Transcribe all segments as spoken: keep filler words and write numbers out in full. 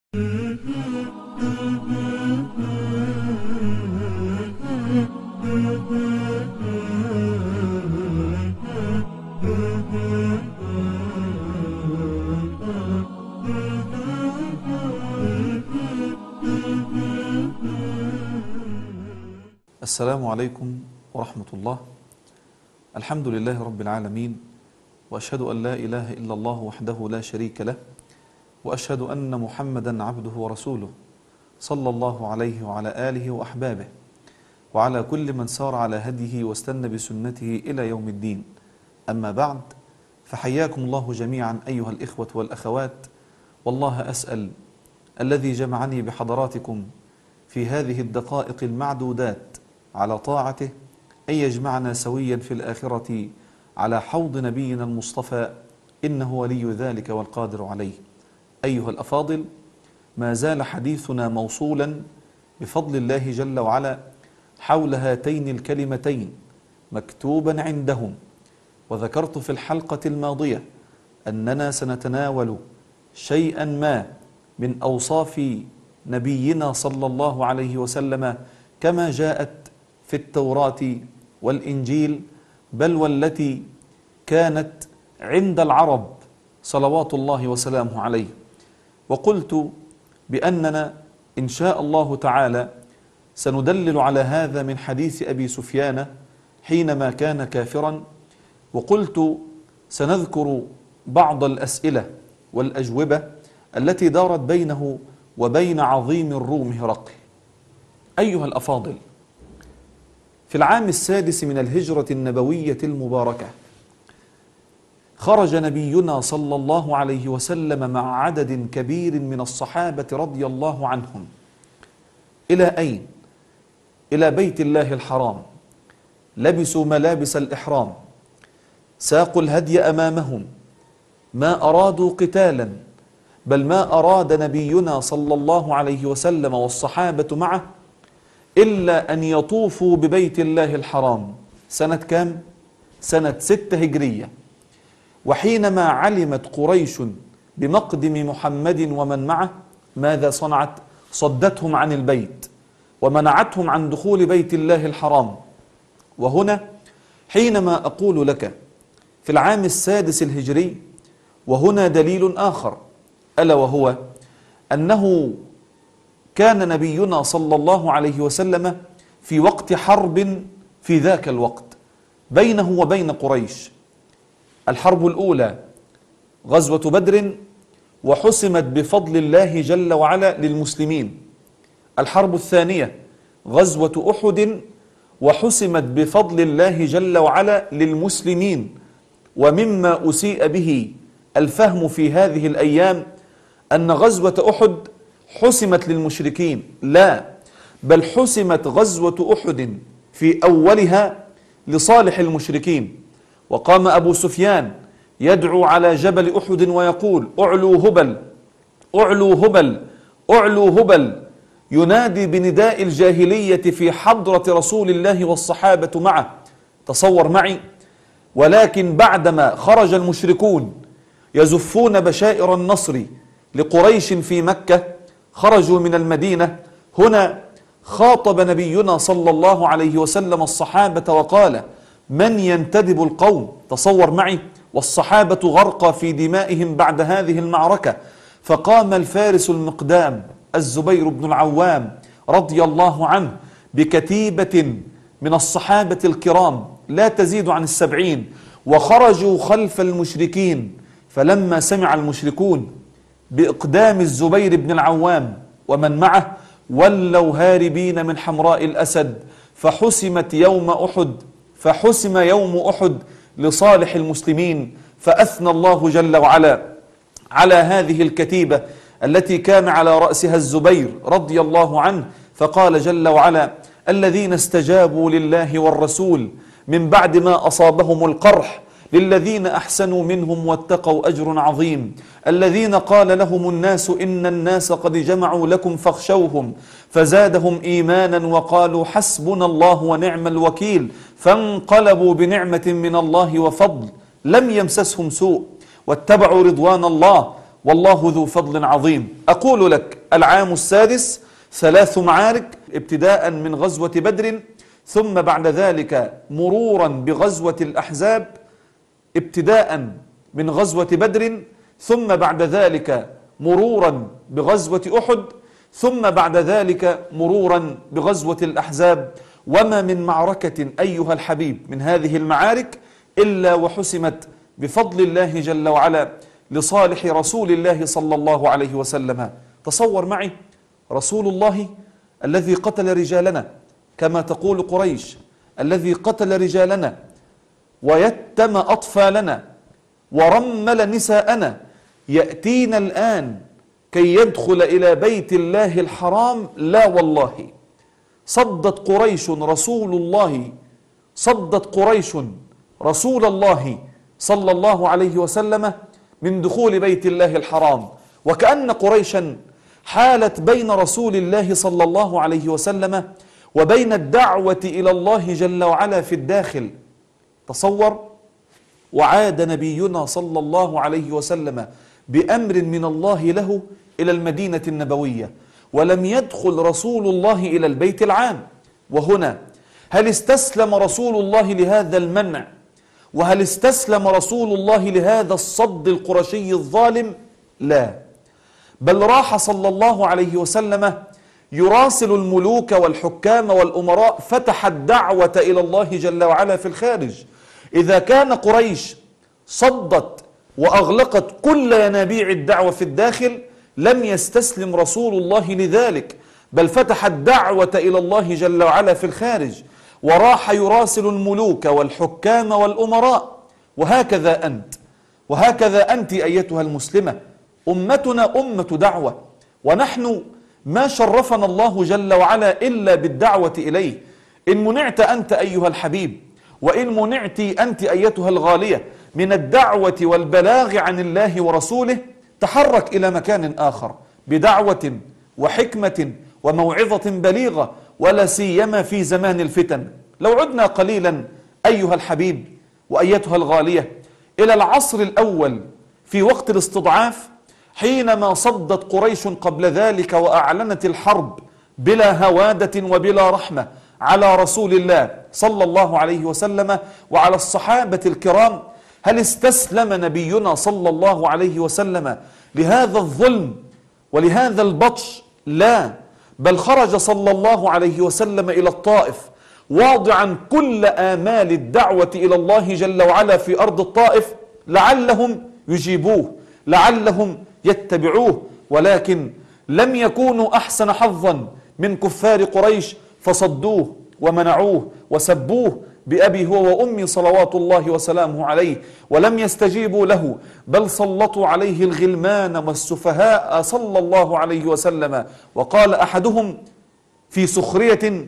السلام عليكم ورحمة الله. الحمد لله رب العالمين، وأشهد أن لا إله إلا الله وحده لا شريك له، وأشهد أن محمدا عبده ورسوله صلى الله عليه وعلى آله وأحبابه وعلى كل من سار على هديه واستنى بسنته إلى يوم الدين. أما بعد، فحياكم الله جميعا أيها الإخوة والأخوات، والله أسأل الذي جمعني بحضراتكم في هذه الدقائق المعدودات على طاعته أن يجمعنا سويا في الآخرة على حوض نبينا المصطفى، إنه ولي ذلك والقادر عليه. أيها الأفاضل، ما زال حديثنا موصولا بفضل الله جل وعلا حول هاتين الكلمتين مكتوبا عندهم. وذكرت في الحلقة الماضية أننا سنتناول شيئا ما من أوصاف نبينا صلى الله عليه وسلم كما جاءت في التوراة والإنجيل، بل والتي كانت عند العرب صلوات الله وسلامه عليه. وقلت بأننا إن شاء الله تعالى سندلل على هذا من حديث أبي سفيان حينما كان كافرا، وقلت سنذكر بعض الأسئلة والأجوبة التي دارت بينه وبين عظيم الروم هرقل. أيها الأفاضل، في العام السادس من الهجرة النبوية المباركة خرج نبينا صلى الله عليه وسلم مع عدد كبير من الصحابة رضي الله عنهم. إلى أين؟ إلى بيت الله الحرام. لبسوا ملابس الإحرام، ساقوا الهدي أمامهم، ما أرادوا قتالا، بل ما أراد نبينا صلى الله عليه وسلم والصحابة معه إلا أن يطوفوا ببيت الله الحرام. سنة كام؟ سنة ستة هجرية. وحينما علمت قريش بمقدم محمد ومن معه ماذا صنعت؟ صدتهم عن البيت ومنعتهم عن دخول بيت الله الحرام. وهنا حينما أقول لك في العام السادس الهجري، وهنا دليل آخر، ألا وهو أنه كان نبينا صلى الله عليه وسلم في وقت حرب في ذاك الوقت بينه وبين قريش. الحرب الأولى غزوة بدر، وحسمت بفضل الله جل وعلا للمسلمين. الحرب الثانية غزوة أحد، وحسمت بفضل الله جل وعلا للمسلمين. ومما أسيء به الفهم في هذه الأيام أن غزوة أحد حسمت للمشركين، لا، بل حسمت غزوة أحد في أولها لصالح المشركين. وقام أبو سفيان يدعو على جبل أحد ويقول: أعلوا هبل، أعلوا هبل، أعلوا هبل، ينادي بنداء الجاهلية في حضرة رسول الله والصحابة معه. تصور معي. ولكن بعدما خرج المشركون يزفون بشائر النصر لقريش في مكة، خرجوا من المدينة، هنا خاطب نبينا صلى الله عليه وسلم الصحابة وقال: من ينتدب القوم؟ تصور معي. والصحابة غرقى في دمائهم بعد هذه المعركة. فقام الفارس المقدام الزبير بن العوام رضي الله عنه بكتيبة من الصحابة الكرام لا تزيد عن السبعين، وخرجوا خلف المشركين. فلما سمع المشركون بإقدام الزبير بن العوام ومن معه ولوا هاربين من حمراء الأسد. فحسمت يوم أحد فحسم يوم أحد لصالح المسلمين. فأثنى الله جل وعلا على هذه الكتيبة التي كان على رأسها الزبير رضي الله عنه، فقال جل وعلا: الذين استجابوا لله والرسول من بعد ما أصابهم القرح للذين أحسنوا منهم واتقوا أجر عظيم. الذين قال لهم الناس إن الناس قد جمعوا لكم فاخشوهم فزادهم إيمانا وقالوا حسبنا الله ونعم الوكيل. فانقلبوا بنعمة من الله وفضل لم يمسسهم سوء واتبعوا رضوان الله والله ذو فضل عظيم. أقول لك العام السادس ثلاث معارك ابتداء من غزوة بدر، ثم بعد ذلك مرورا بغزوة الأحزاب ابتداء من غزوة بدر، ثم بعد ذلك مرورا بغزوة أحد، ثم بعد ذلك مرورا بغزوة الأحزاب. وما من معركة أيها الحبيب من هذه المعارك إلا وحسمت بفضل الله جل وعلا لصالح رسول الله صلى الله عليه وسلم. تصور معي رسول الله الذي قتل رجالنا كما تقول قريش، الذي قتل رجالنا ويتم أطفالنا ورمل نساءنا، يأتينا الآن كي يدخل إلى بيت الله الحرام. لا والله، صدت قريش رسول الله صدت قريش رسول الله صلى الله عليه وسلم من دخول بيت الله الحرام، وكأن قريشا حالت بين رسول الله صلى الله عليه وسلم وبين الدعوة إلى الله جل وعلا في الداخل. تصور، وعاد نبينا صلى الله عليه وسلم بأمر من الله له إلى المدينة النبوية، ولم يدخل رسول الله إلى البيت العام. وهنا هل استسلم رسول الله لهذا المنع؟ وهل استسلم رسول الله لهذا الصد القرشي الظالم؟ لا، بل راح صلى الله عليه وسلم يراسل الملوك والحكام والأمراء، فتح الدعوة إلى الله جل وعلا في الخارج. إذا كان قريش صدت وأغلقت كل ينابيع الدعوة في الداخل، لم يستسلم رسول الله لذلك، بل فتح الدعوة إلى الله جل وعلا في الخارج، وراح يراسل الملوك والحكام والأمراء. وهكذا أنت وهكذا أنت أيتها المسلمة، أمتنا أمة دعوة، ونحن ما شرفنا الله جل وعلا إلا بالدعوة إليه. إن منعت أنت أيها الحبيب، وإن منعت أنت أيتها الغالية من الدعوة والبلاغ عن الله ورسوله، تحرك إلى مكان آخر بدعوة وحكمة وموعظة بليغة، ولا سيما في زمان الفتن. لو عدنا قليلا أيها الحبيب وأيتها الغالية إلى العصر الأول في وقت الاستضعاف، حينما صدت قريش قبل ذلك وأعلنت الحرب بلا هوادة وبلا رحمة على رسول الله صلى الله عليه وسلم وعلى الصحابة الكرام، هل استسلم نبينا صلى الله عليه وسلم لهذا الظلم ولهذا البطش؟ لا، بل خرج صلى الله عليه وسلم إلى الطائف واضعا كل آمال الدعوة إلى الله جل وعلا في أرض الطائف، لعلهم يجيبوه، لعلهم يتبعوه، ولكن لم يكونوا أحسن حظا من كفار قريش، فصدوه ومنعوه وسبوه بأبي هو وأمي صلوات الله وسلامه عليه، ولم يستجيبوا له، بل سلطوا عليه الغلمان والسفهاء صلى الله عليه وسلم. وقال أحدهم في سخرية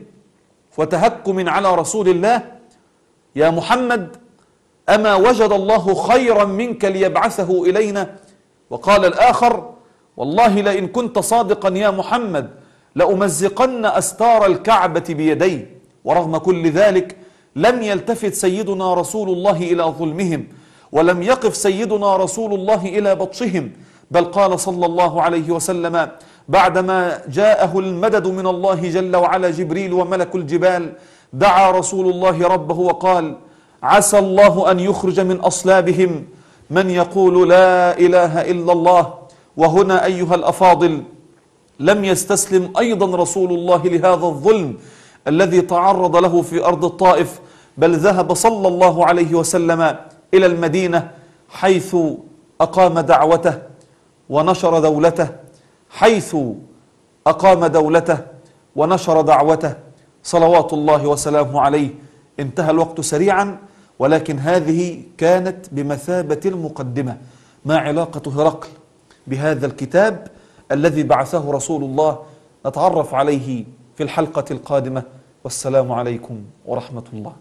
وتهكم على رسول الله: يا محمد، أما وجد الله خيرا منك ليبعثه إلينا؟ وقال الآخر: والله لئن كنت صادقا يا محمد لأمزقن أستار الكعبة بيدي. ورغم كل ذلك لم يلتفت سيدنا رسول الله إلى ظلمهم، ولم يقف سيدنا رسول الله إلى بطشهم، بل قال صلى الله عليه وسلم بعدما جاءه المدد من الله جل وعلا جبريل وملك الجبال، دعا رسول الله ربه وقال: عسى الله أن يخرج من أصلابهم من يقول لا إله إلا الله. وهنا أيها الأفاضل لم يستسلم أيضا رسول الله لهذا الظلم الذي تعرض له في أرض الطائف، بل ذهب صلى الله عليه وسلم إلى المدينة حيث أقام دعوته ونشر دولته، حيث أقام دولته ونشر دعوته صلوات الله وسلامه عليه. انتهى الوقت سريعا، ولكن هذه كانت بمثابة المقدمة. ما علاقة هرقل بهذا الكتاب الذي بعثه رسول الله؟ نتعرف عليه في الحلقة القادمة، والسلام عليكم ورحمة الله.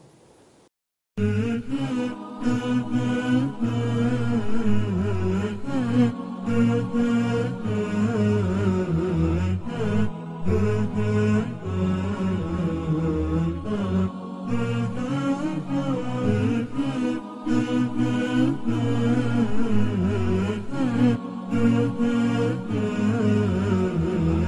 Mm-hmm.